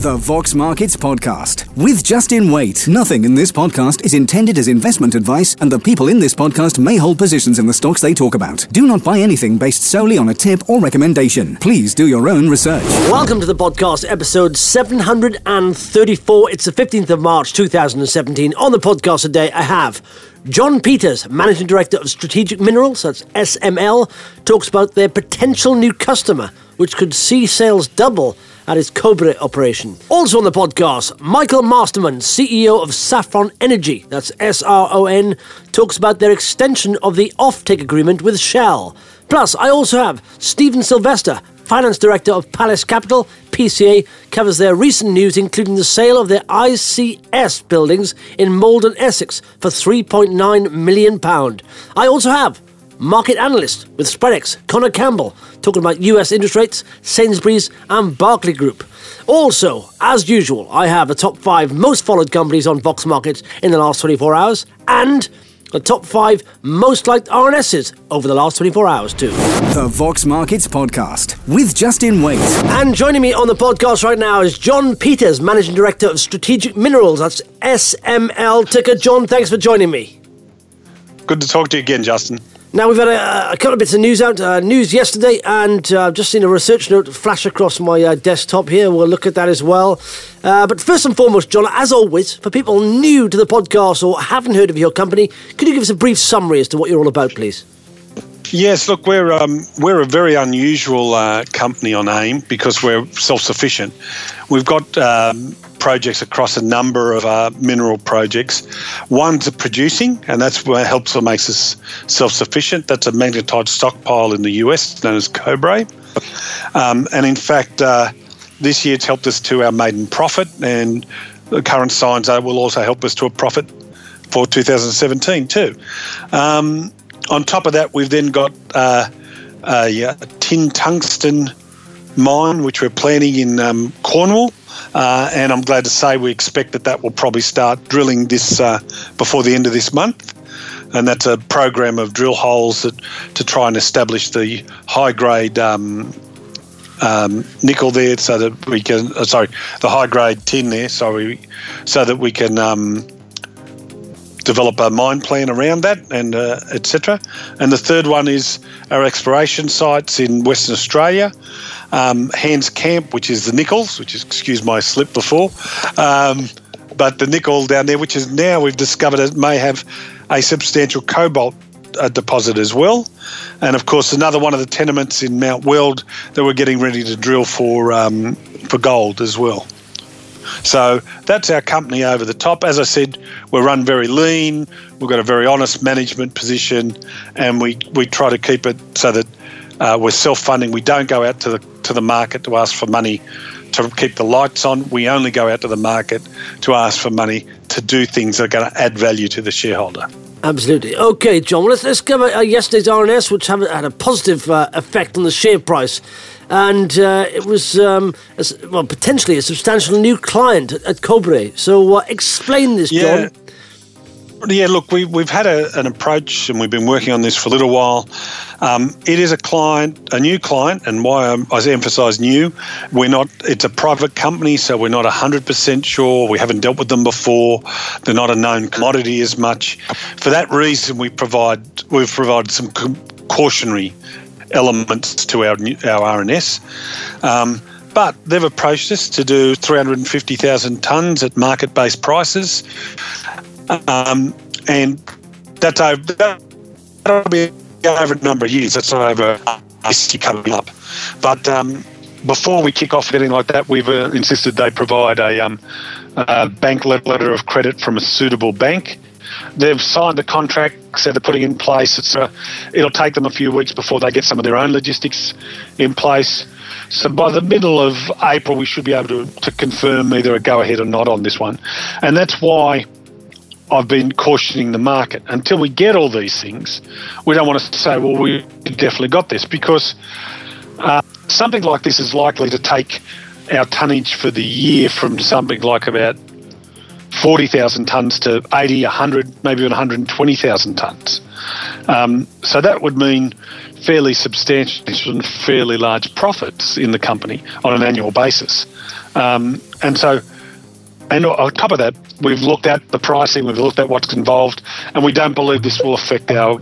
The Vox Markets Podcast with Justin Waite. Nothing in this podcast is intended as investment advice, and the people in this podcast may hold positions in the stocks they talk about. Do not buy anything based solely on a tip or recommendation. Please do your own research. Welcome to the podcast, episode 734. It's the 15th of March 2017. On the podcast today, I have John Peters, Managing Director of Strategic Minerals, that's SML, talks about their potential new customer, which could see sales double at his Cobre operation. Also on the podcast, Michael Masterman, CEO of Saffron Energy, that's SRON, talks about their extension of the offtake agreement with Shell. Plus, I also have Stephen Sylvester, Finance Director of Palace Capital, PCA, covers their recent news, including the sale of their ICS buildings in Maldon, Essex, for £3.9 million. I also have market analyst with Spreadex, Connor Campbell, talking about US interest rates, Sainsbury's and Barclay Group. Also, as usual, I have the top 5 most followed companies on Vox Markets in the last 24 hours and the top 5 most liked RNSs over the last 24 hours too. The Vox Markets Podcast with Justin Waite. And joining me on the podcast right now is John Peters, Managing Director of Strategic Minerals, that's SML ticker. John, thanks for joining me. Good to talk to you again, Justin. Now, we've had a couple of bits of news out. News yesterday, and I've just seen a research note flash across my desktop here. We'll look at that as well. But first and foremost, John, as always, for people new to the podcast or haven't heard of your company, could you give us a brief summary as to what you're all about, please? Yes, look, we're a very unusual company on AIM because we're self-sufficient. We've got projects across a number of mineral projects. One's producing, and that's what helps or makes us self-sufficient. That's a magnetite stockpile in the US known as Cobre. And in fact, this year it's helped us to our maiden profit, and the current signs will also help us to a profit for 2017 too. On top of that, we've then got a tin tungsten mine, which we're planning in Cornwall. And I'm glad to say we expect that will probably start drilling this before the end of this month. And that's a program of drill holes to try and establish the high-grade nickel there, so that we can, the high-grade tin there, so that we can develop a mine plan around that, and etc. And the third one is our exploration sites in Western Australia. Hands Camp, which is the nickels, which is, excuse my slip before, but the nickel down there, which is now we've discovered it may have a substantial cobalt deposit as well. And of course, another one of the tenements in Mount Weld that we're getting ready to drill for gold as well. So that's our company over the top. As I said, we're run very lean. We've got a very honest management position, and we try to keep it so that we're self-funding. We don't go out to the market to ask for money to keep the lights on. We only go out to the market to ask for money to do things that are going to add value to the shareholder. Absolutely. Okay, John, well, let's cover yesterday's RNS, which had a positive effect on the share price. And it was, potentially a substantial new client at Cobre. So explain this, John. Yeah, look, we've had an approach, and we've been working on this for a little while. It is a new client, and why I emphasise new, it's a private company, so we're not 100% sure. We haven't dealt with them before. They're not a known commodity as much. For that reason, we've provided some cautionary elements to our RNS. But they've approached us to do 350,000 tonnes at market-based prices. And that'll be over a number of years. That's not over this year coming up. But before we kick off anything like that, we've insisted they provide a bank letter of credit from a suitable bank. They've signed the contract, so they're putting in place. It'll take them a few weeks before they get some of their own logistics in place. So by the middle of April, we should be able to confirm either a go-ahead or not on this one. And that's why I've been cautioning the market. Until we get all these things, we don't want to say, well, we definitely got this, because something like this is likely to take our tonnage for the year from something like about 40,000 tonnes to 80, 100, maybe even 120,000 tonnes. So that would mean fairly substantial and fairly large profits in the company on an annual basis. And so, and on top of that, we've looked at the pricing, we've looked at what's involved, and we don't believe this will affect our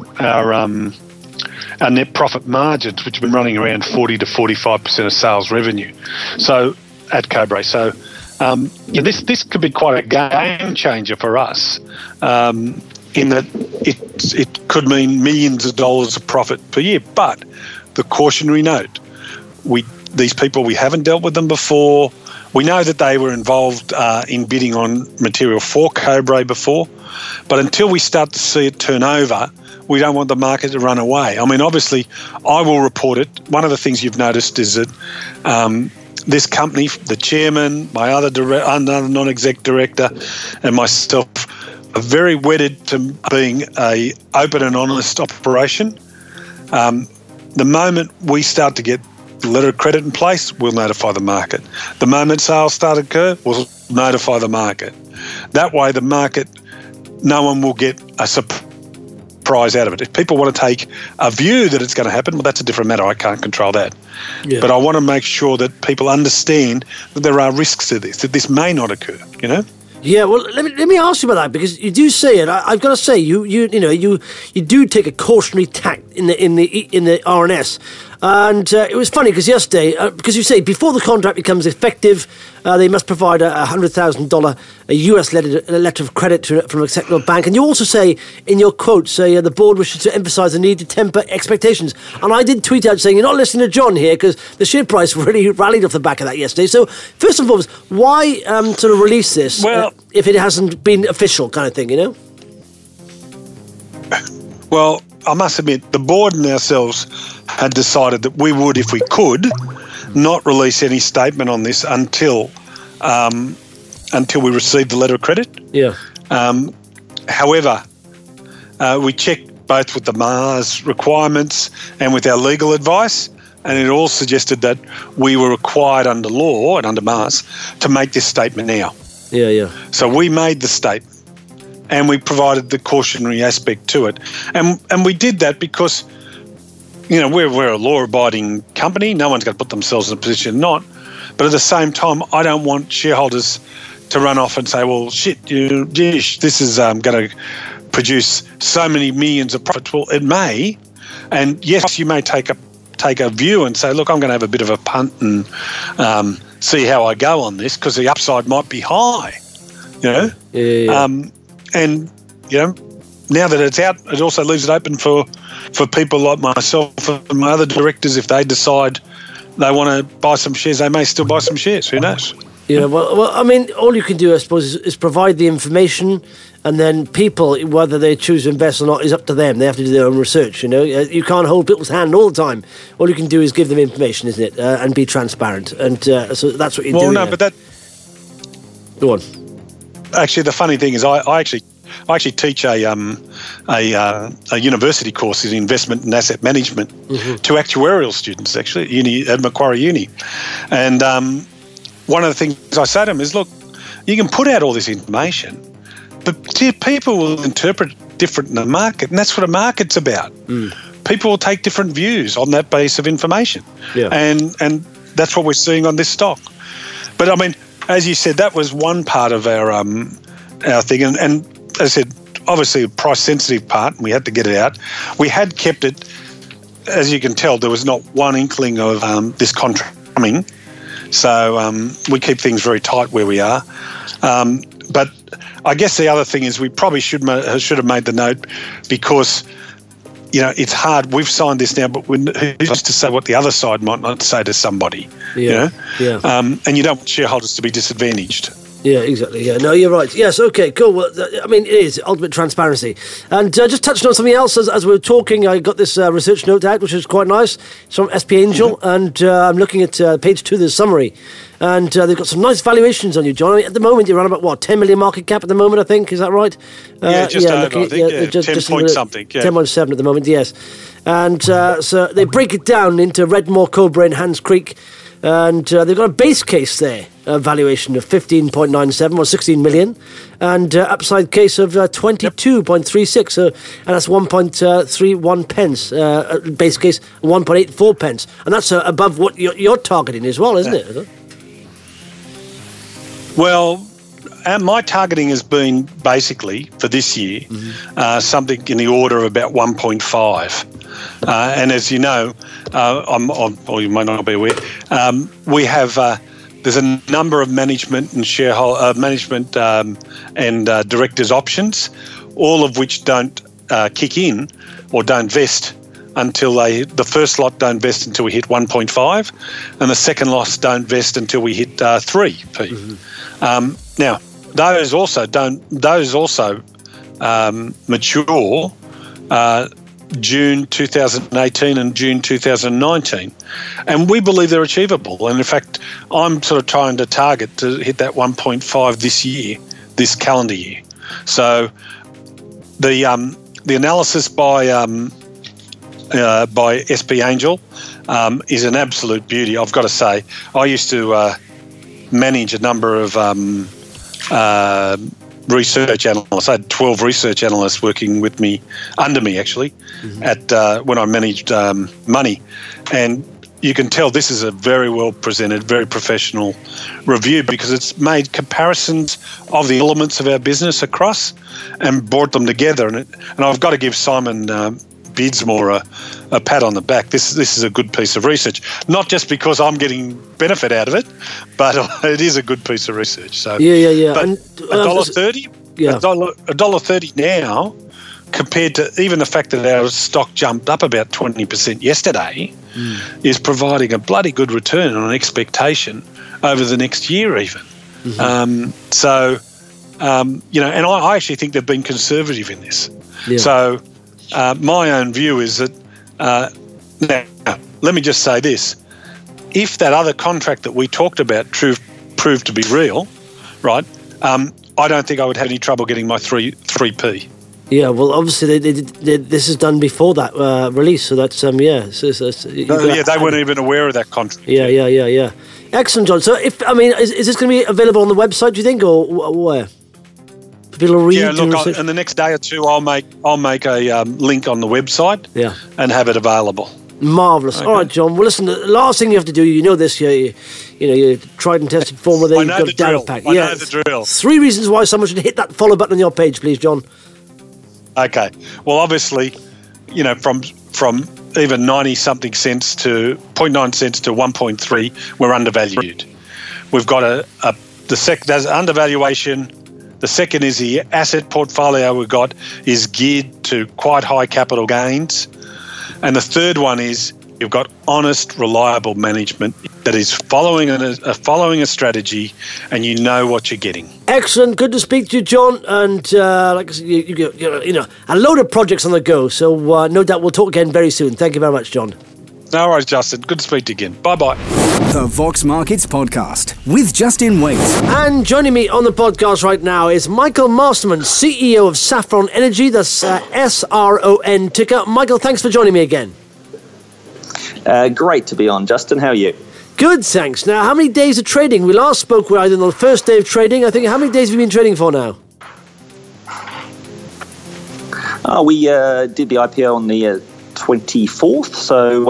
net profit margins, which have been running around 40 to 45% of sales revenue. So at Cobre, so this could be quite a game changer for us, in that it could mean millions of dollars of profit per year. But the cautionary note: these people, we haven't dealt with them before. We know that they were involved in bidding on material for Cobre before, but until we start to see it turn over, we don't want the market to run away. I mean, obviously, I will report it. One of the things you've noticed is that this company, the chairman, my another non-exec director, and myself are very wedded to being a open and honest operation. The moment we start to get the letter of credit in place, we'll notify the market. The moment sales start to occur, we'll notify the market. That way, the market, no one will get a surprise out of it. If people want to take a view that it's going to happen, well, that's a different matter. I can't control that. Yeah. But I want to make sure that people understand that there are risks to this, that this may not occur, you know? Yeah, well, let me ask you about that, because you do say it. I've got to say, you do take a cautionary tack in the RNS, and it was funny because yesterday, because you say before the contract becomes effective, they must provide a $100,000 US letter of credit from a sectional bank, and you also say in your quote, the board wishes to emphasise the need to temper expectations. And I did tweet out saying you're not listening to John here, because the share price really rallied off the back of that yesterday. So first and foremost, why sort of release this? Well, if it hasn't been official, kind of thing, you know? Well, I must admit, the board and ourselves had decided that we would, if we could, not release any statement on this until we received the letter of credit. Yeah. However, we checked both with the Mars requirements and with our legal advice, and it all suggested that we were required under law and under Mars to make this statement now. Yeah. So we made the statement, and we provided the cautionary aspect to it. And we did that because, we're a law-abiding company. No one's going to put themselves in a position not. But at the same time, I don't want shareholders to run off and say, well, shit, this is going to produce so many millions of profits. Well, it may. And yes, you may take a view and say, look, I'm going to have a bit of a punt and see how I go on this, because the upside might be high, Yeah. And, now that it's out, it also leaves it open for people like myself and my other directors. If they decide they want to buy some shares, they may still buy some shares. Who knows? Yeah, well, I mean, all you can do, I suppose, is provide the information, and then people, whether they choose to invest or not, is up to them. They have to do their own research, You can't hold people's hand all the time. All you can do is give them information, isn't it? And be transparent. And so that's what you're doing. Well, no, but that... Go on. Actually, the funny thing is I actually teach a university course in investment and asset management to actuarial students, actually, at Macquarie Uni. And one of the things I say to them is, look, you can put out all this information, but people will interpret different in the market, and that's what a market's about. People will take different views on that base of information. Yeah. And that's what we're seeing on this stock. But, I mean, as you said, that was one part of our thing. And as I said, obviously a price-sensitive part, and we had to get it out. We had kept it, as you can tell, there was not one inkling of this contract coming. So we keep things very tight where we are. But I guess the other thing is we probably should have made the note, because, it's hard. We've signed this now, but who's to say what the other side might not say to somebody? Yeah. And you don't want shareholders to be disadvantaged. Yeah, exactly. Yeah, no, you're right. Yes, okay, cool. Well, I mean, it is ultimate transparency. And just touching on something else as we were talking, I got this research note out, which is quite nice. It's from SP Angel, and I'm looking at page 2 of the summary. And they've got some nice valuations on you, John. I mean, at the moment, you're around about, 10 million market cap at the moment, I think. Is that right? Just over, I think. 10 point something. Yeah. 10.7 at the moment, yes. And so they break it down into Redmoor, Cobre and Hans Creek. And they've got a base case there, a valuation of 15.97 or 16 million, and upside case of 22.36, so, and that's 1.31 pence, base case 1.84 pence, and that's above what you're targeting as well, isn't it? Well, my targeting has been basically for this year something in the order of about 1.5. And as you know, or you might not be aware, we have there's a number of management and and directors' options, all of which don't kick in or don't vest until the first lot don't vest until we hit 1.5, and the second lot don't vest until we hit 3p. Now, those also mature June 2018 and June 2019, and we believe they're achievable. And in fact, I'm sort of trying to target to hit that 1.5 this year, this calendar year. So the analysis by SP Angel is an absolute beauty. I've got to say, I used to manage a number of research analysts. I had 12 research analysts working with me, under me actually, at when I managed money. And you can tell this is a very well presented, very professional review, because it's made comparisons of the elements of our business across and brought them together. And I've got to give Simon Beardsmore a pat on the back. This is a good piece of research, not just because I'm getting benefit out of it, but it is a good piece of research. So yeah. But $1.30, $1.30 now, compared to even the fact that our stock jumped up about 20% yesterday, is providing a bloody good return on an expectation over the next year even. And I actually think they've been conservative in this. Yeah. So my own view is that, now, let me just say this. If that other contract that we talked about proved to be real, right, I don't think I would have any trouble getting my 3p. Yeah, well, obviously this is done before that release, so that's they weren't even aware of that contract. Yeah. Excellent, John. So, is this going to be available on the website? Do you think, or where? People read. Yeah, look, in the next day or two, I'll make a link on the website. Yeah. And have it available. Marvellous. Okay. All right, John. Well, listen, the last thing you have to do, you know this, you're tried and tested formula there. I know the drill. I know the drill. 3 reasons why someone should hit that follow button on your page, please, John. Okay. Well, obviously, from even 90-something cents to 0.9 cents to 1.3, we're undervalued. We've got there's undervaluation. The second is the asset portfolio we've got is geared to quite high capital gains. And the third one is you've got honest, reliable management that is following a strategy, and you know what you're getting. Excellent. Good to speak to you, John. And like I said, you got a load of projects on the go. So no doubt we'll talk again very soon. Thank you very much, John. No worries, Justin. Good to speak to you again. Bye-bye. The Vox Markets Podcast with Justin Waite. And joining me on the podcast right now is Michael Masterman, CEO of Saffron Energy. That's SRON ticker. Michael, thanks for joining me again. Great to be on, Justin. How are you? Good, thanks. Now, how many days of trading? We last spoke on the first day of trading. I think, how many days have you been trading for now? We did the IPO on the 24th, so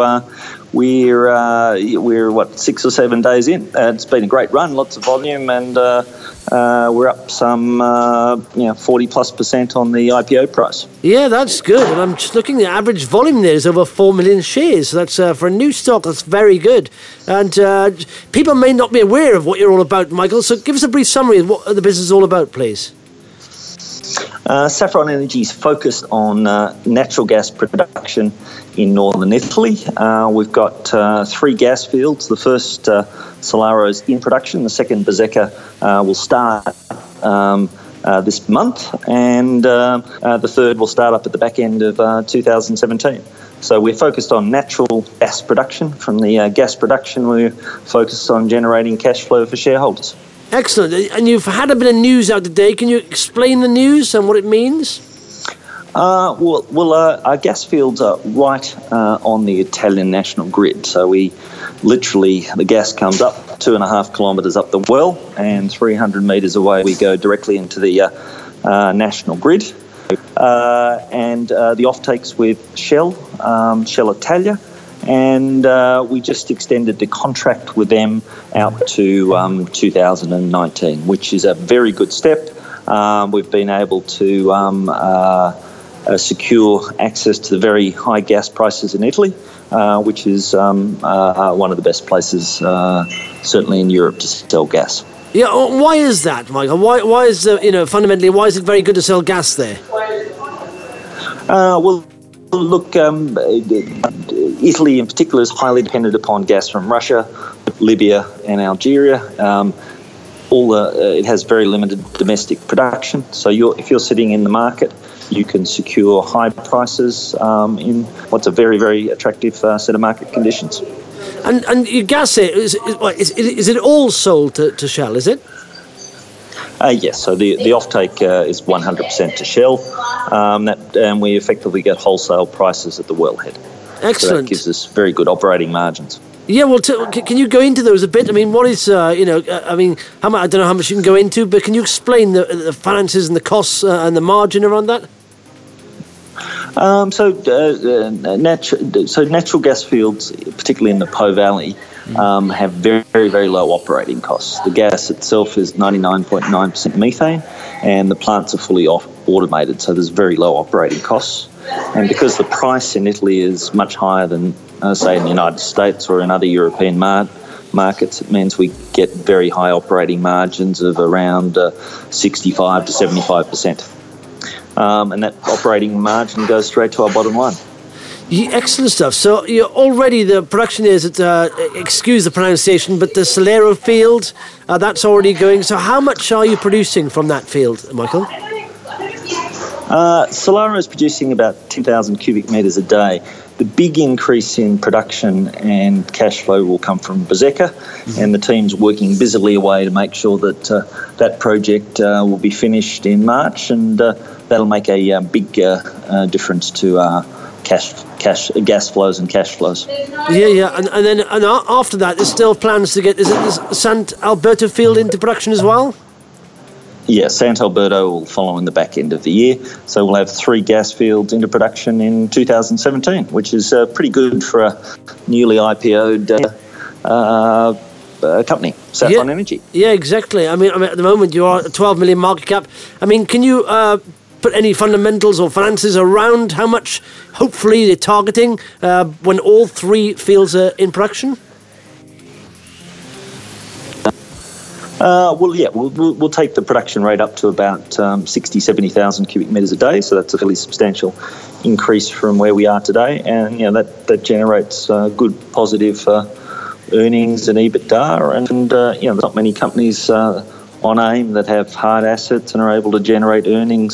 we're 6 or 7 days in. It's been a great run, lots of volume, and we're up some 40+% on the IPO price. Yeah, that's good. And I'm just looking, the average volume there is over 4 million shares. So that's for a new stock, that's very good. And people may not be aware of what you're all about, Michael. So give us a brief summary of what the business is all about, please. Saffron Energy is focused on natural gas production in northern Italy. We've got 3 gas fields. The first, Solaro, is in production. The second, Bezzecca, will start this month. And the third will start up at the back end of 2017. So we're focused on natural gas production. From the gas production, we're focused on generating cash flow for shareholders. Excellent. And you've had a bit of news out today. Can you explain the news and what it means? Our gas fields are right on the Italian national grid. So we literally, the gas comes up 2.5 kilometres up the well, and 300 metres away we go directly into the national grid. And the offtakes with Shell Italia, and we just extended the contract with them out to 2019, which is a very good step. We've been able to secure access to the very high gas prices in Italy, which is one of the best places, certainly in Europe, to sell gas. Yeah, why is that, Michael? Why is fundamentally, why is it very good to sell gas there? Well, look, Italy in particular is highly dependent upon gas from Russia, Libya, and Algeria. It has very limited domestic production, so if you're sitting in the market, you can secure high prices in what's a very, very attractive set of market conditions. And your gas here, is it all sold to Shell, is it? Yes, so the offtake is 100% to Shell, and we effectively get wholesale prices at the wellhead. Excellent. So that gives us very good operating margins. Yeah, well, can you go into those a bit? I mean, what is, I don't know how much you can go into, but can you explain the finances and the costs and the margin around that? So natural gas fields, particularly in the Po Valley, have very, very, very low operating costs. The gas itself is 99.9% methane, and the plants are fully automated, so there's very low operating costs. And because the price in Italy is much higher than, say, in the United States or in other European markets, it means we get very high operating margins of around 65 to 75%. And that operating margin goes straight to our bottom line. Yeah, excellent stuff. So the production is, excuse the pronunciation, but the Solero field, that's already going. So how much are you producing from that field, Michael? Solero is producing about 10,000 cubic metres a day. The big increase in production and cash flow will come from Bezzecca, and the team's working busily away to make sure that that project will be finished in March, and that'll make a big difference to gas flows and cash flows. Yeah, and then after that, there's still plans to get is Sant Alberto field into production as well? Yeah, Sant Alberto will follow in the back end of the year. So we'll have 3 gas fields into production in 2017, which is pretty good for a newly IPO'd company, Saffron Energy. Yeah, exactly. I mean, at the moment you are a 12 million market cap. I mean, can you put any fundamentals or finances around how much, hopefully, they're targeting when all 3 fields are in production? We'll take the production rate up to about 60, 70,000 cubic metres a day, so that's a fairly substantial increase from where we are today, and that generates good positive earnings and EBITDA, and there's not many companies on AIM that have hard assets and are able to generate earnings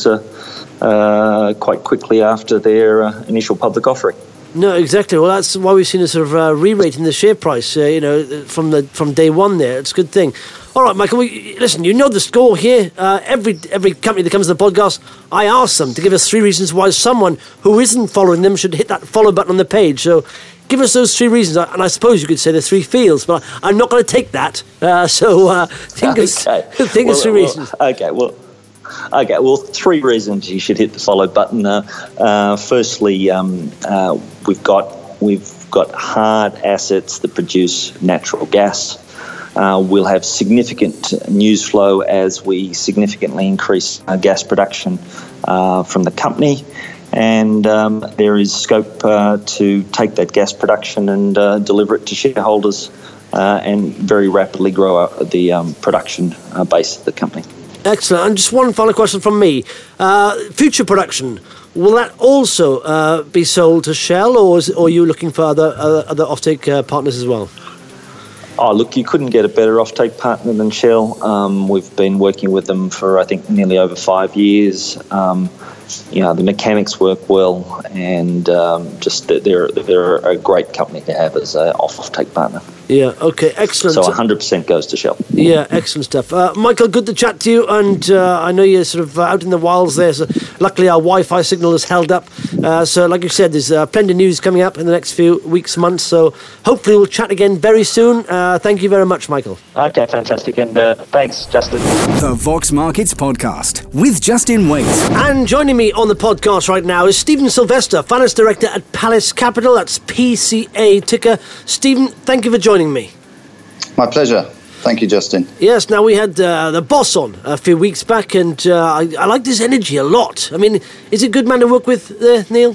quite quickly after their initial public offering. No, exactly. Well, that's why we've seen a sort of re-rate in the share price, from day one there. It's a good thing. All right, Michael, listen, you know the score here. Every company that comes to the podcast, I ask them to give us 3 reasons why someone who isn't following them should hit that follow button on the page. So give us those 3 reasons. And I suppose you could say the 3 fields, but I'm not going to take that. Think of 3 reasons. Okay, well, 3 reasons you should hit the follow button. Firstly, we've got hard assets that produce natural gas. We'll have significant news flow as we significantly increase gas production from the company, and there is scope to take that gas production and deliver it to shareholders and very rapidly grow the production base of the company. Excellent. And just one final question from me. Future production, will that also be sold to Shell, or are you looking for other offtake partners as well? Oh, look, you couldn't get a better offtake partner than Shell. We've been working with them for, I think, nearly over 5 years. The mechanics work well, and they're a great company to have as an offtake partner. Yeah, okay, excellent. So 100% goes to Shell. Yeah, excellent stuff. Michael, good to chat to you, and I know you're sort of out in the wilds there, so luckily our Wi-Fi signal is held up. So like you said, there's plenty of news coming up in the next few weeks, months, so hopefully we'll chat again very soon. Thank you very much, Michael. Okay, fantastic, and thanks, Justin. The Vox Markets Podcast with Justin Waite. And joining Joining me on the podcast right now is Stephen Sylvester, Finance Director at Palace Capital. That's PCA ticker. Stephen, thank you for joining me. My pleasure. Thank you, Justin. Yes, now we had the boss on a few weeks back, and I like his energy a lot. I mean, is he a good man to work with, Neil?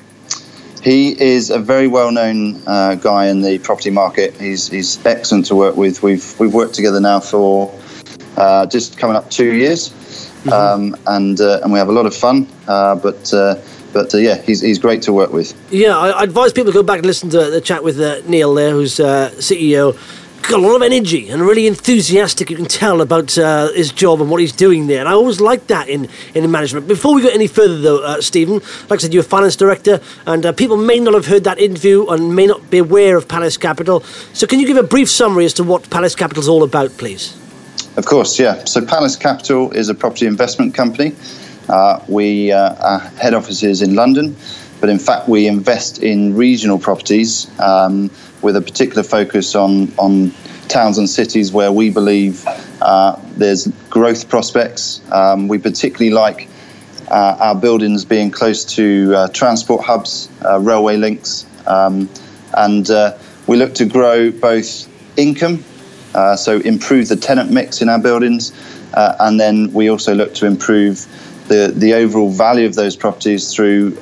He is a very well-known guy in the property market. He's excellent to work with. We've worked together now for just coming up 2 years. And we have a lot of fun, but he's great to work with. Yeah, I advise people to go back and listen to the chat with Neil there, who's CEO. Got a lot of energy and really enthusiastic, you can tell, about his job and what he's doing there. And I always like that in management. Before we go any further, though, Stephen, like I said, you're a finance director, and people may not have heard that interview and may not be aware of Palace Capital. So can you give a brief summary as to what Palace Capital is all about, please? Of course, yeah. So Palace Capital is a property investment company. Our head office is in London, but in fact we invest in regional properties with a particular focus on towns and cities where we believe there's growth prospects. We particularly like our buildings being close to transport hubs, railway links, and we look to grow both income, so improve the tenant mix in our buildings, and then we also look to improve the overall value of those properties through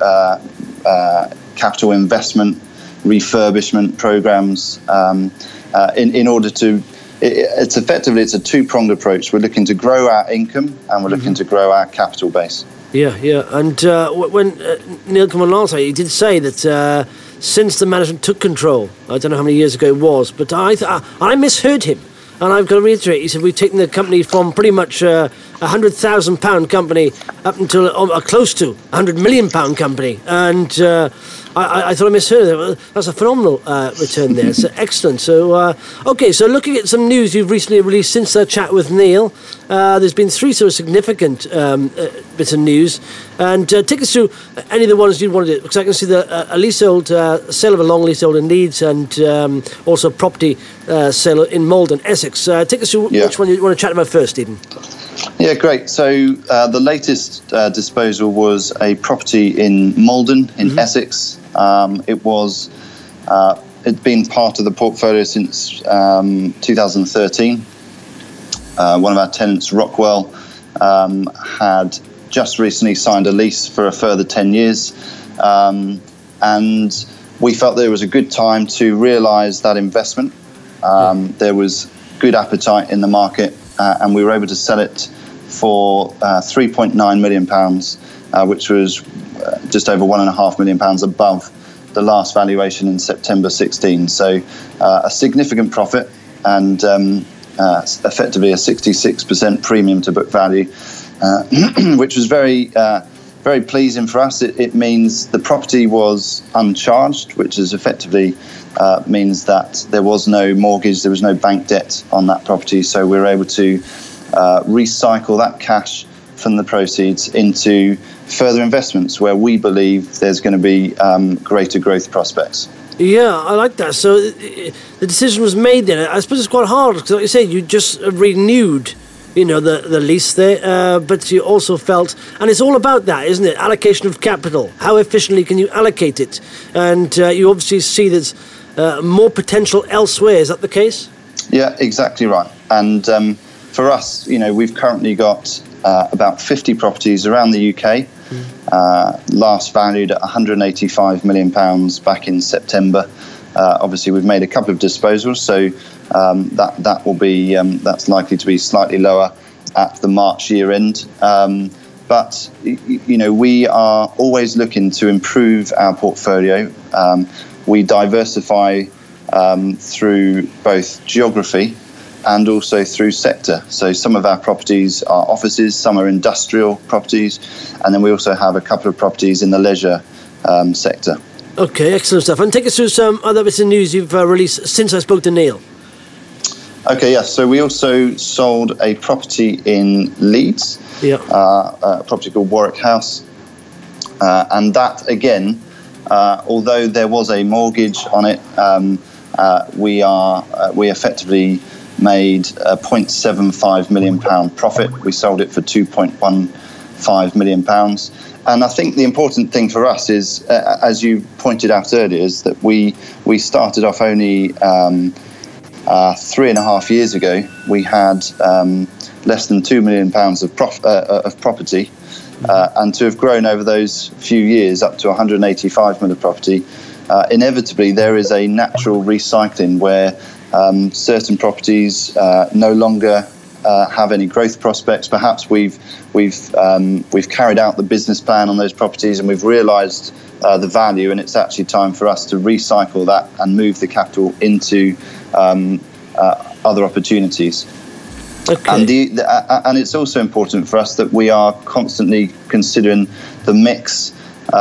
capital investment, refurbishment programs, in order to. It's a two-pronged approach. We're looking to grow our income and we're looking to grow our capital base. Yeah. And when Neil came on last night, he did say that since the management took control, I don't know how many years ago it was, but I misheard him. And I've got to reiterate, he said we've taken the company from pretty much a £100,000 company up until close to £100 million company. And I thought I misheard that. That's a phenomenal return there. So excellent. So, so looking at some news you've recently released since our chat with Neil, there's been three sort of significant bits of news. And take us through any of the ones you wanted to, because I can see a leasehold, sale of a long leasehold in Leeds, and also property sale in Malden, Essex. Take us through which one you want to chat about first, Stephen. Yeah, great. So the latest disposal was a property in Malden in Essex. It'd been part of the portfolio since 2013. One of our tenants, Rockwell, had just recently signed a lease for a further 10 years. And we felt there was a good time to realise that investment. There was good appetite in the market, and we were able to sell it for £3.9 million, which was just over £1.5 million above the last valuation in September 16. So a significant profit and effectively a 66% premium to book value, which was very pleasing for us. It means the property was uncharged, which is effectively means that there was no mortgage, there was no bank debt on that property. So we were able to recycle that cash from the proceeds into further investments where we believe there's going to be greater growth prospects. Yeah, I like that. So the decision was made then. I suppose it's quite hard because, like you said, you just renewed, the lease there, but you also felt, and it's all about that, isn't it? Allocation of capital. How efficiently can you allocate it? And you obviously see there's more potential elsewhere. Is that the case? Yeah, exactly right. And for us, we've currently got about 50 properties around the UK, last valued at £185 million back in September. Obviously, we've made a couple of disposals, so that will be that's likely to be slightly lower at the March year end. But we are always looking to improve our portfolio. We diversify through both geography and also through sector. So some of our properties are offices, some are industrial properties, and then we also have a couple of properties in the leisure sector. Okay, excellent stuff. And take us through some other bits of news you've released since I spoke to Neil. Okay, yes. So we also sold a property in Leeds, a property called Warwick House. And that, again, although there was a mortgage on it, we effectively made a £0.75 million profit. We sold it for 2.15 £5 million. And I think the important thing for us is, as you pointed out earlier, is that we started off only 3.5 years ago. We had less than £2 million of property, and to have grown over those few years up to 185 million of property, inevitably there is a natural recycling where certain properties no longer have any growth prospects. Perhaps we've carried out the business plan on those properties and we've realised the value, and it's actually time for us to recycle that and move the capital into other opportunities. Okay. And it's also important for us that we are constantly considering the mix.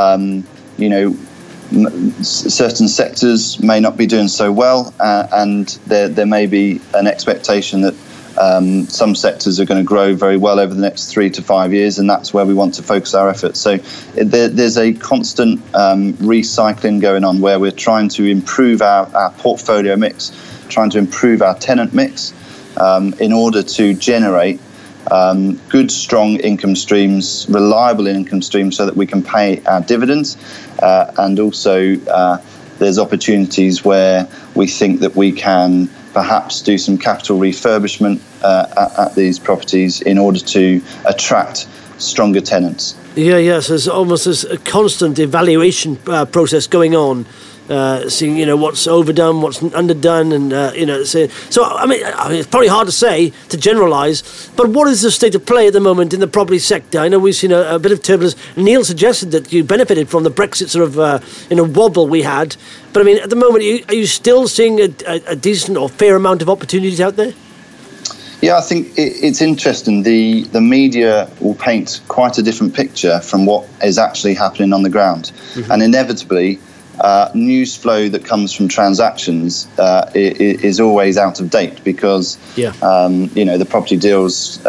Certain sectors may not be doing so well, and there may be an expectation that some sectors are going to grow very well over the next 3 to 5 years, and that's where we want to focus our efforts. So there's a constant recycling going on where we're trying to improve our portfolio mix, trying to improve our tenant mix in order to generate good, strong income streams, reliable income streams, so that we can pay our dividends. And also there's opportunities where we think that we can perhaps do some capital refurbishment at these properties in order to attract stronger tenants. So there's almost a constant evaluation process going on, seeing what's overdone, what's underdone, and so I mean it's probably hard to say, to generalise, but what is the state of play at the moment in the property sector? I know we've seen a bit of turbulence. Neil suggested that you benefited from the Brexit sort of wobble we had, but I mean at the moment are you still seeing a decent or fair amount of opportunities out there? Yeah, I think it's interesting. The media will paint quite a different picture from what is actually happening on the ground, and inevitably news flow that comes from transactions is always out of date, because the property deals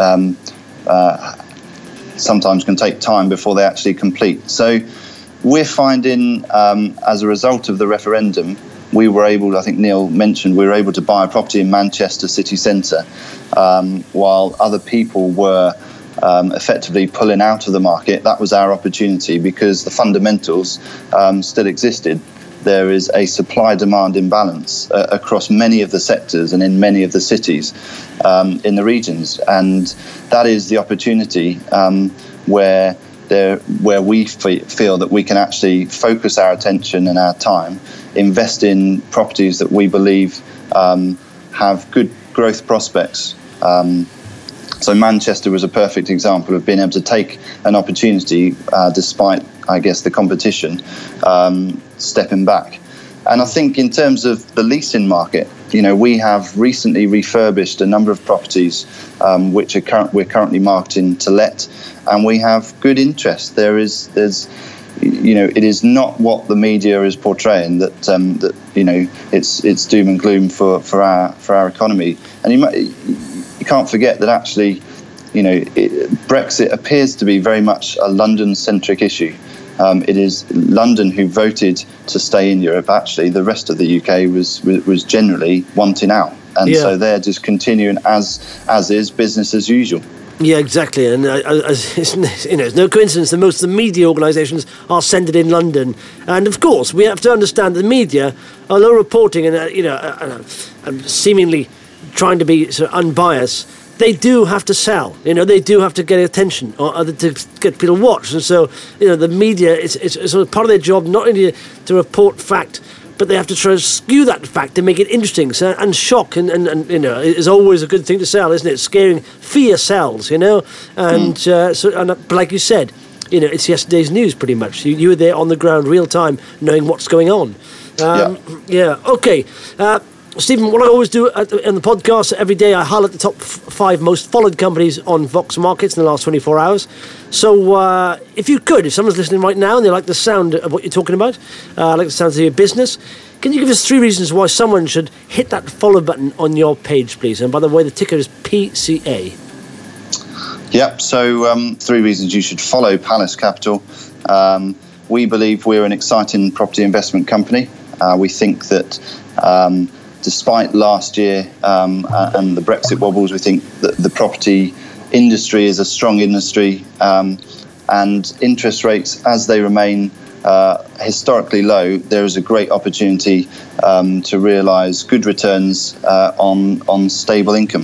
sometimes can take time before they actually complete. So we're finding, as a result of the referendum, we were able, I think Neil mentioned, we were able to buy a property in Manchester city centre, while other people were effectively pulling out of the market. That was our opportunity, because the fundamentals still existed. There is a supply-demand imbalance across many of the sectors and in many of the cities in the regions, and that is the opportunity where we feel that we can actually focus our attention and our time, invest in properties that we believe have good growth prospects. So Manchester was a perfect example of being able to take an opportunity despite, I guess, the competition stepping back. And I think in terms of the leasing market, we have recently refurbished a number of properties which we're currently marketing to let, and we have good interest. It is not what the media is portraying, that it's doom and gloom for our economy. And you can't forget that actually, Brexit appears to be very much a London-centric issue. It is London who voted to stay in Europe. Actually, the rest of the UK was generally wanting out, and so they're just continuing as is business as usual. Yeah, exactly, and it's no coincidence that most of the media organisations are centred in London. And of course, we have to understand that the media, although reporting and seemingly trying to be sort of unbiased, they do have to sell. They do have to get attention or to get people watched. And so, the media it's sort of part of their job not only to report fact, but they have to try to skew that fact to make it interesting. So, and shock and is always a good thing to sell, isn't it? Scaring fear sells, and but like you said, it's yesterday's news pretty much. You were there on the ground, real time, knowing what's going on. Okay. Stephen, what I always do in the podcast every day, I highlight the top 5 most followed companies on Vox Markets in the last 24 hours. So if someone's listening right now and they like the sound of what you're talking about, like the sound of your business, can you give us 3 reasons why someone should hit that follow button on your page, please? And by the way, the ticker is PCA. Yep, so 3 reasons you should follow Palace Capital. We believe we're an exciting property investment company. We think that despite last year and the Brexit wobbles, we think that the property industry is a strong industry, and interest rates, as they remain historically low, there is a great opportunity to realise good returns on stable income.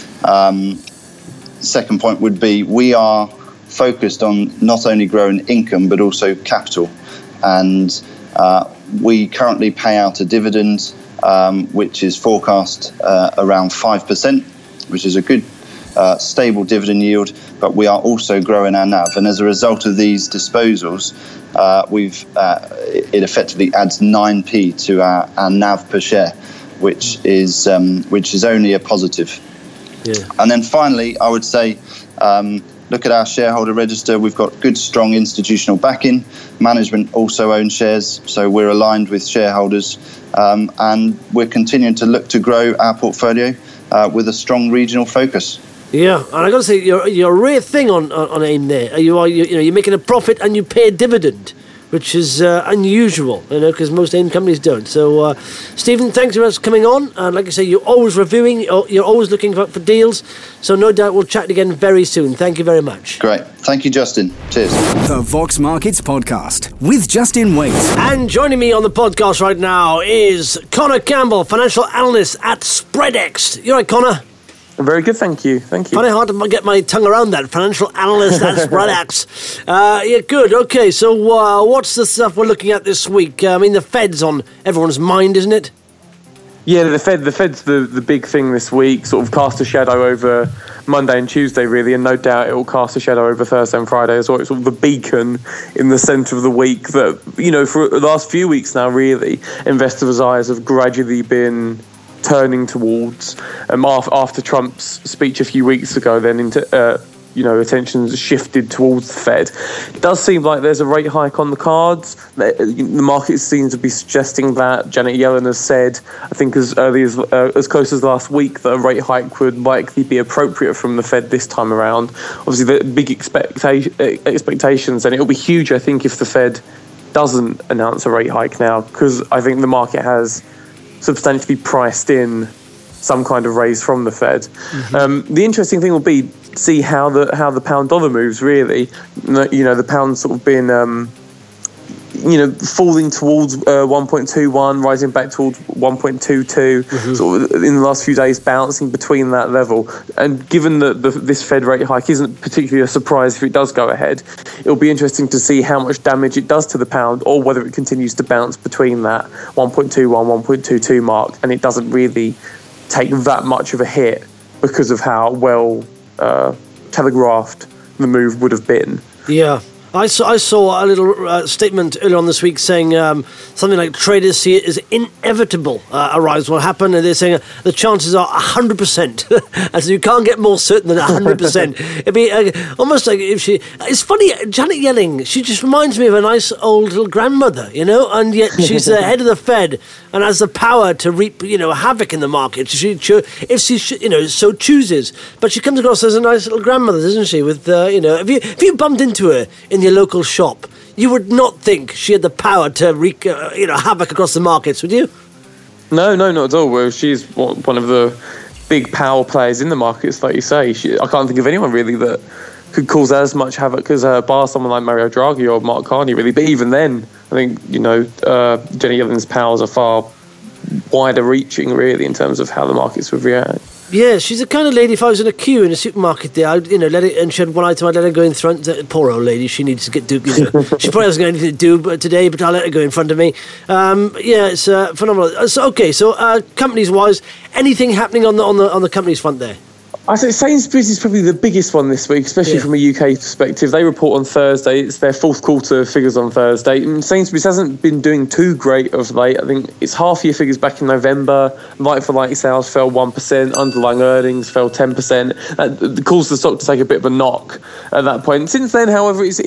Second point would be we are focused on not only growing income but also capital, and we currently pay out a dividend which is forecast around 5%, which is a good stable dividend yield, but we are also growing our NAV, and as a result of these disposals, it effectively adds 9p to our NAV per share, which is only a positive. Yeah. And then finally, I would say, look at our shareholder register. We've got good, strong institutional backing. Management also owns shares, so we're aligned with shareholders, and we're continuing to look to grow our portfolio with a strong regional focus. Yeah, and I got to say, you're a rare thing on AIM there. You're making a profit and you pay a dividend, which is unusual, because most AIM companies don't. So, Stephen, thanks very much for coming on. And like I say, you're always reviewing, you're always looking for deals. So no doubt we'll chat again very soon. Thank you very much. Great. Thank you, Justin. Cheers. The Vox Markets Podcast with Justin Waite. And joining me on the podcast right now is Connor Campbell, financial analyst at Spreadex. You all right, Connor? Very good, thank you. Funny hard to get my tongue around that. Financial analyst at Spreadex. Yeah, good. Okay, so what's the stuff we're looking at this week? I mean, the Fed's on everyone's mind, isn't it? Yeah, the Fed's the big thing this week. Sort of cast a shadow over Monday and Tuesday, really, and no doubt it will cast a shadow over Thursday and Friday as well. It's sort of the beacon in the centre of the week that, for the last few weeks now, really, investors' eyes have gradually been turning towards after Trump's speech a few weeks ago. Then attention's shifted towards the Fed. It does seem like there's a rate hike on the cards. The market seems to be suggesting that. Janet Yellen has said, I think as early as close as last week, that a rate hike would likely be appropriate from the Fed this time around. Obviously, the big expectations, and it'll be huge, I think, if the Fed doesn't announce a rate hike now, because I think the market has substantially priced in some kind of raise from the Fed. Mm-hmm. The interesting thing will be see how the pound dollar moves, really. The pound's sort of been falling towards 1.21, rising back towards 1.22, mm-hmm. sort of in the last few days, bouncing between that level. And given that this Fed rate hike isn't particularly a surprise if it does go ahead, it'll be interesting to see how much damage it does to the pound, or whether it continues to bounce between that 1.21, 1.22 mark, and it doesn't really take that much of a hit because of how well telegraphed the move would have been. Yeah. I saw a little statement earlier on this week saying something like traders see it as inevitable a rise will happen, and they're saying the chances are 100%. And so you can't get more certain than 100%. It'd be almost like if she... It's funny, Janet Yellen, she just reminds me of a nice old little grandmother, and yet she's the head of the Fed and has the power to reap, havoc in the market if she so chooses. But she comes across as a nice little grandmother, doesn't she? With if you bumped into her in your local shop, you would not think she had the power to wreak havoc across the markets, would you? No, not at all. Well, she's one of the big power players in the markets, like you say. I can't think of anyone really that could cause as much havoc as bar someone like Mario Draghi or Mark Carney, really. But even then, I think Jenny Yellen's powers are far wider reaching, really, in terms of how the markets would react. Yeah, she's the kind of lady, if I was in a queue in a supermarket there, I'd, let it, and she had one item, I'd let her go in front. Poor old lady, she needs to get she probably hasn't got anything to do today, but I'll let her go in front of me. It's phenomenal. So companies-wise, anything happening on the companies front there? I say Sainsbury's is probably the biggest one this week, especially from a UK perspective. They report on Thursday. It's their fourth quarter figures on Thursday. And Sainsbury's hasn't been doing too great of late. I think its half-year figures back in November, like-for-like sales fell 1%, underlying earnings fell 10%. That caused the stock to take a bit of a knock at that point. Since then, however, it's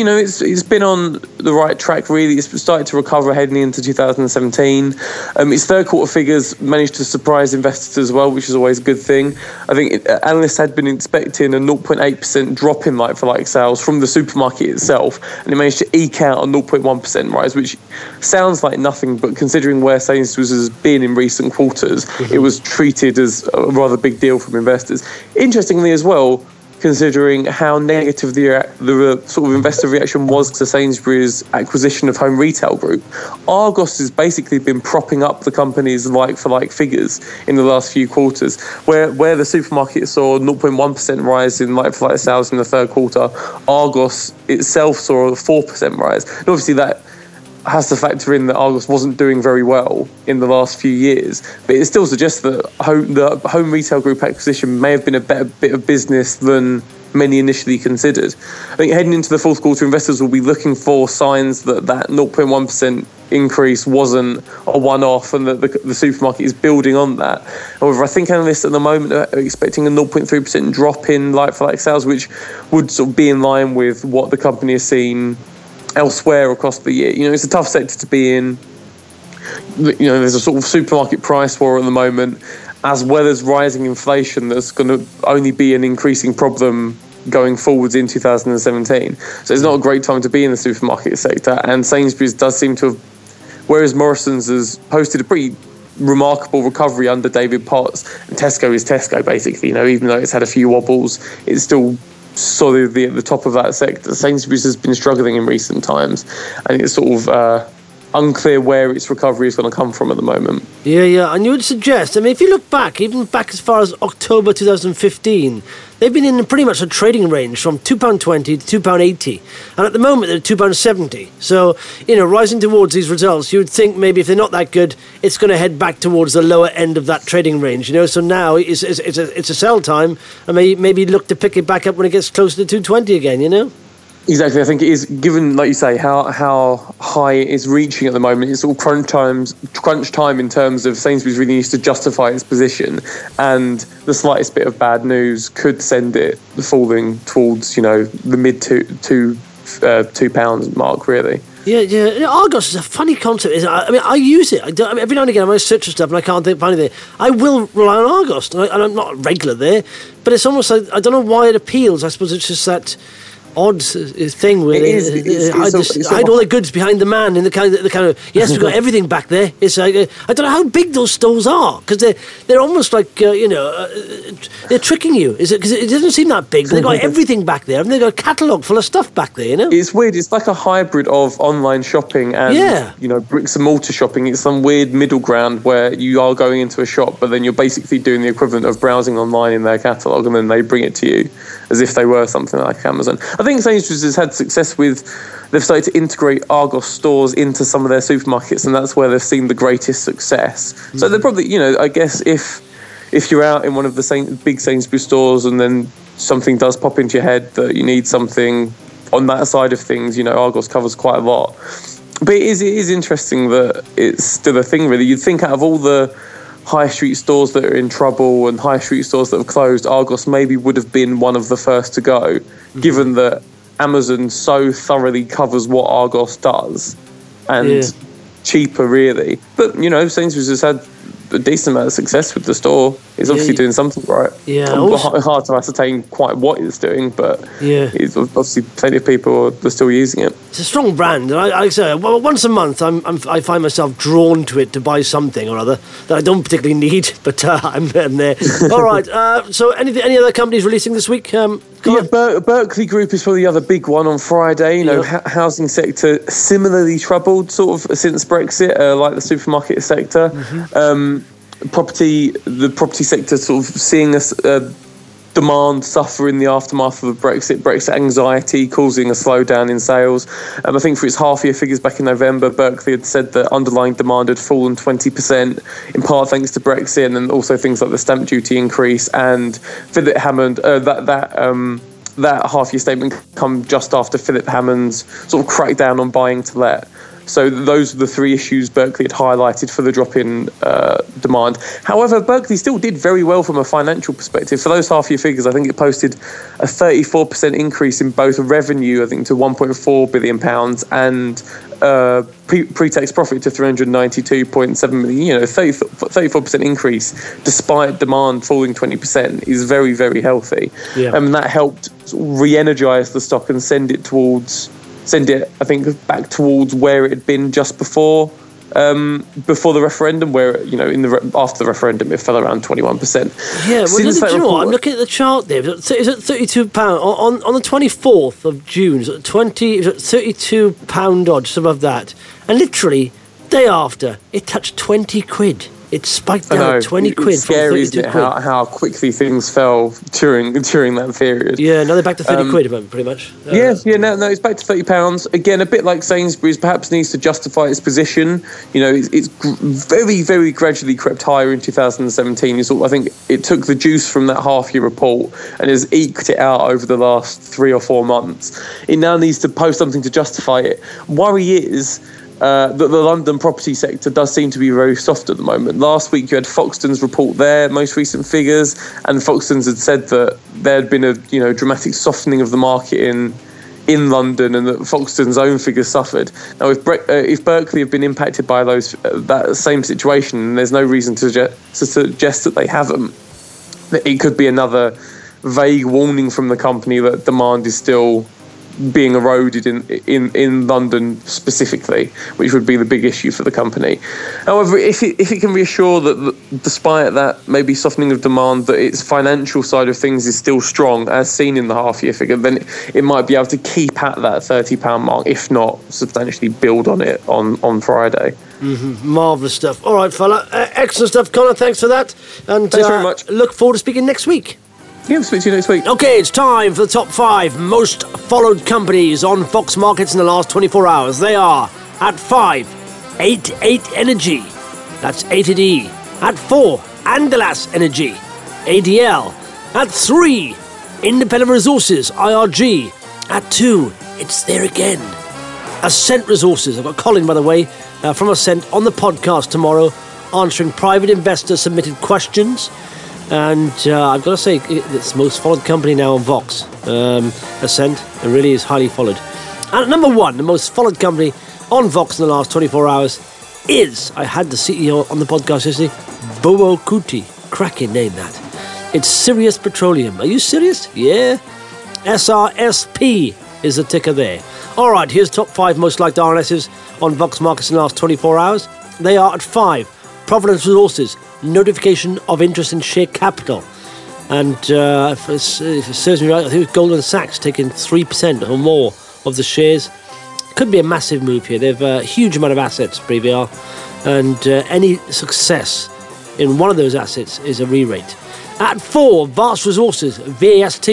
been on the right track, really. It's started to recover heading into 2017. Its third quarter figures managed to surprise investors as well, which is always a good thing. I think analysts had been expecting a 0.8% drop in like-for-like sales from the supermarket itself, and it managed to eke out a 0.1% rise, which sounds like nothing, but considering where Sainsbury's has been in recent quarters, it was treated as a rather big deal from investors. Interestingly as well, considering how negative the sort of investor reaction was to Sainsbury's acquisition of Home Retail Group. Argos has basically been propping up the company's like-for-like figures in the last few quarters, where the supermarket saw 0.1% rise in like-for-like sales in the third quarter. Argos itself saw a 4% rise. And obviously that has to factor in that Argos wasn't doing very well in the last few years, but it still suggests that the Home Retail Group acquisition may have been a better bit of business than many initially considered. I think heading into the fourth quarter, investors will be looking for signs that 0.1% increase wasn't a one-off and that the supermarket is building on that. However, I think analysts at the moment are expecting a 0.3% drop in like-for-like sales, which would sort of be in line with what the company has seen elsewhere across the year. It's a tough sector to be in. There's a sort of supermarket price war at the moment, as well as rising inflation that's going to only be an increasing problem going forwards in 2017. So it's not a great time to be in the supermarket sector, and Sainsbury's does seem to have, whereas Morrison's has posted a pretty remarkable recovery under David Potts, and Tesco is Tesco basically, even though it's had a few wobbles, it's still solidly at the top of that sector. Sainsbury's has been struggling in recent times, and it's sort of unclear where its recovery is going to come from at the moment. Yeah, and you would suggest, if you look back, even back as far as October 2015, they've been in pretty much a trading range from £2.20 to £2.80, and at the moment they're £2.70. So, rising towards these results, you would think maybe if they're not that good, it's going to head back towards the lower end of that trading range. So now it's a sell time, and maybe look to pick it back up when it gets closer to £2.20 again. Exactly, I think it is, given, like you say, how high it is reaching at the moment. It's all crunch time in terms of Sainsbury's really needs to justify its position, and the slightest bit of bad news could send it falling towards, the mid £2 mark, really. Yeah. Argos is a funny concept. I use it. Every now and again, I search for stuff and I can't find anything. I will rely on Argos, and I'm not a regular there, but it's almost like, I don't know why it appeals. I suppose it's just that odd thing where hide all the goods behind the man in the kind of yes, we've got everything back there. It's like I don't know how big those stores are, because they're almost like they're tricking you. Is it because it doesn't seem that big? They've got everything back there, and they've got a catalogue full of stuff back there. It's weird. It's like a hybrid of online shopping and bricks and mortar shopping. It's some weird middle ground where you are going into a shop, but then you're basically doing the equivalent of browsing online in their catalogue, and then they bring it to you as if they were something like Amazon. I think Sainsbury's has had success they've started to integrate Argos stores into some of their supermarkets, and that's where they've seen the greatest success. Mm-hmm. So they're probably, I guess if you're out in one of the big Sainsbury's stores and then something does pop into your head that you need something on that side of things, Argos covers quite a lot. But it is interesting that it's still a thing, really. You'd think out of all the high street stores that are in trouble and high street stores that have closed, Argos maybe would have been one of the first to go, given that Amazon so thoroughly covers what Argos does, and cheaper, really. But, Sainsbury's has had a decent amount of success with the store. It's obviously doing something right. Yeah, hard to ascertain quite what it's doing, but it's obviously plenty of people are still using it. It's a strong brand, and I say, once a month I find myself drawn to it to buy something or other that I don't particularly need, but I'm there. All right. So any other companies releasing this week? Berkeley Group is probably the other big one on Friday. Housing sector similarly troubled sort of since Brexit, like the supermarket sector. Mm-hmm. The property sector sort of seeing demand suffer in the aftermath of Brexit anxiety causing a slowdown in sales. I think for its half-year figures back in November, Berkeley had said that underlying demand had fallen 20%, in part thanks to Brexit, and then also things like the stamp duty increase. And Philip Hammond, that half-year statement come just after Philip Hammond's sort of crackdown on buying to let. So those are the three issues Berkeley had highlighted for the drop in demand. However, Berkeley still did very well from a financial perspective. For those half-year figures, I think it posted a 34% increase in both revenue, I think, to £1.4 billion, and pre-tax profit to £392.7 million. 34% increase despite demand falling 20% is very, very healthy. Yeah. And that helped re-energise the stock and send it, I think, back towards where it had been just before before the referendum, where after the referendum it fell around 21%. Yeah, well, you know what? I'm looking at the chart there. Is it £32 on the 24th of June? Is it £32 odd, some of that, and literally day after it touched 20 quid. It spiked down 20 quid. It's scary, isn't it, how quickly things fell during that period. Yeah, now they're back to 30 quid, pretty much. No, it's back to £30. Again, a bit like Sainsbury's, perhaps needs to justify its position. It's very, very gradually crept higher in 2017. I think it took the juice from that half-year report and has eked it out over the last 3 or 4 months. It now needs to post something to justify it. Worry is that the London property sector does seem to be very soft at the moment. Last week you had Foxtons report their most recent figures, and Foxtons had said that there had been a dramatic softening of the market in London, and that Foxtons' own figures suffered. Now, if Berkeley have been impacted by that same situation, there's no reason to suggest that they haven't. It could be another vague warning from the company that demand is still being eroded in London specifically, which would be the big issue for the company. However, if it can reassure that despite that maybe softening of demand, that its financial side of things is still strong, as seen in the half-year figure, then it might be able to keep at that £30 mark, if not substantially build on it on Friday. Mm-hmm. Marvellous stuff. All right, fella. Excellent stuff, Connor. Thanks for that. And thanks very much. Look forward to speaking next week. Yeah, we'll speak to you next week. Okay, it's time for the top 5 most followed companies on Fox Markets in the last 24 hours. They are at 5, 88 Energy. That's ATD. At 4, Andalas Energy. ADL. At 3, Independent Resources. IRG. At 2, it's there again. Ascent Resources. I've got Colin, by the way, from Ascent on the podcast tomorrow, answering private investor submitted questions. And I've got to say, it's the most followed company now on Vox. Ascent, it really is highly followed. And at number 1, the most followed company on Vox in the last 24 hours is, I had the CEO on the podcast yesterday, Bobo Kuti. Cracking name, that. It's Sirius Petroleum. Are you serious? Yeah. SRSP is the ticker there. All right, here's top 5 most liked RNSs on Vox Markets in the last 24 hours. They are at 5, Providence Resources. Notification of interest in share capital, and if it serves me right, I think it's Goldman Sachs taking 3% or more of the shares. Could be a massive move here. They've a huge amount of assets, BVR, and any success in one of those assets is a re-rate. At 4, Vast Resources, VAST.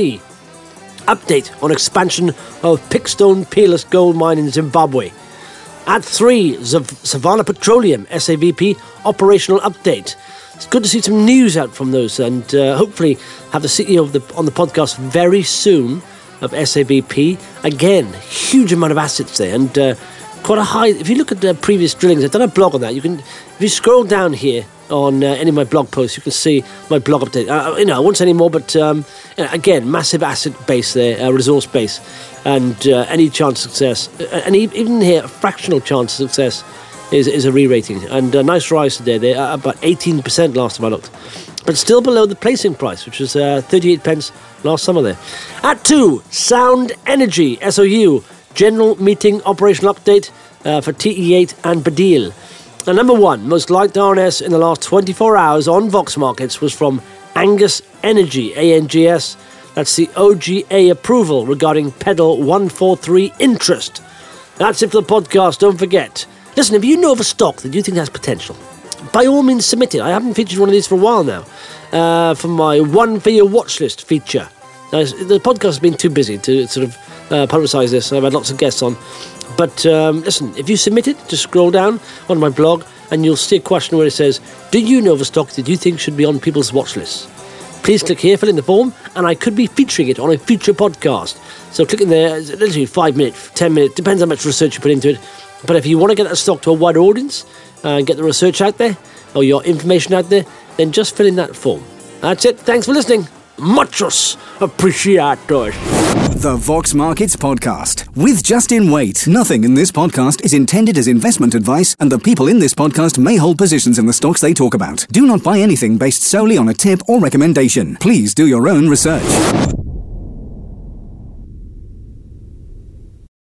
Update on expansion of Pickstone Peerless Gold Mine in Zimbabwe. At 3, Savannah Petroleum, SAVP, operational update. It's good to see some news out from those, and hopefully have the CEO on the podcast very soon of SAVP. Again, huge amount of assets there, and quite a high. If you look at the previous drillings, I've done a blog on that. If you scroll down here on any of my blog posts, you can see my blog update. I won't say any more, but again, massive asset base there, resource base, and any chance of success, and even here, a fractional chance of success is a re-rating, and a nice rise today. They're about 18% last time I looked, but still below the placing price, which was 38 pence last summer there. At 2, Sound Energy, SOU, general meeting operational update for TE8 and Badil. And number 1, most liked RNS in the last 24 hours on Vox Markets was from Angus Energy, ANGS. That's the OGA approval regarding Pedal 143 interest. That's it for the podcast. Don't forget. Listen, if you know of a stock that you think has potential, by all means submit it. I haven't featured one of these for a while now, for my One for Your Watch List feature. Now, the podcast has been too busy to sort of publicise this. I've had lots of guests on. But listen, if you submit it, just scroll down on my blog and you'll see a question where it says, do you know of a stock that you think should be on people's watch lists? Please click here, fill in the form, and I could be featuring it on a future podcast. So click in there, it's literally 5 minutes, 10 minutes, depends how much research you put into it. But if you want to get that stock to a wider audience and get the research out there, or your information out there, then just fill in that form. That's it. Thanks for listening. Muchos appreciados. The Vox Markets Podcast with Justin Waite. Nothing in this podcast is intended as investment advice, and the people in this podcast may hold positions in the stocks they talk about. Do not buy anything based solely on a tip or recommendation. Please do your own research.